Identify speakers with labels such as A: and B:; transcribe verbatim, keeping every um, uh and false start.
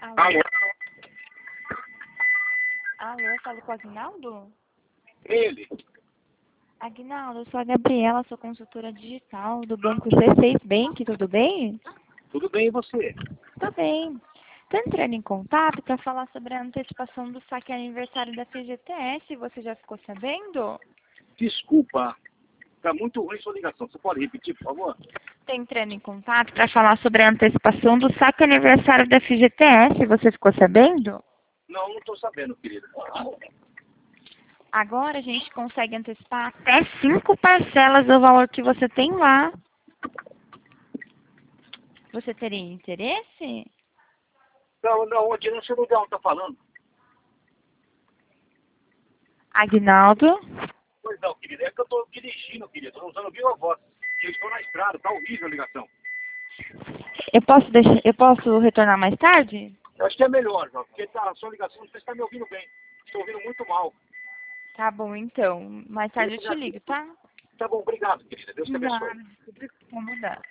A: Alô?
B: Alô?
A: Alô, eu falo com o Aguinaldo?
B: Ele?
A: Aguinaldo, eu sou a Gabriela, sou consultora digital do Banco C seis Bank, tudo bem?
B: Tudo bem e você?
A: Tudo bem. Estou entrando em contato para falar sobre a antecipação do saque aniversário da F G T S. Você já ficou sabendo?
B: Desculpa, tá muito ruim sua ligação. Você pode repetir, por favor?
A: Estou entrando em contato para falar sobre a antecipação do saque aniversário da F G T S. Você ficou sabendo?
B: Não, não estou sabendo, querida.
A: Agora a gente consegue antecipar até cinco parcelas do valor que você tem lá. Você teria interesse?
B: Não, não, onde não sei lugar onde tá falando.
A: Aguinaldo?
B: Pois não, querida, é que eu estou dirigindo, querida. Estou usando viva voz. Eu estou na estrada, tá horrível a ligação.
A: Eu posso deixar, eu posso retornar mais tarde?
B: Eu acho que é melhor, João, porque tá, a sua ligação, não sei se está me ouvindo bem. Estou ouvindo muito mal.
A: Tá bom, então. Mais tarde eu te ligo, tá?
B: Tá bom, obrigado, querida. Deus te abençoe.
A: Nada, desculpa incomodar.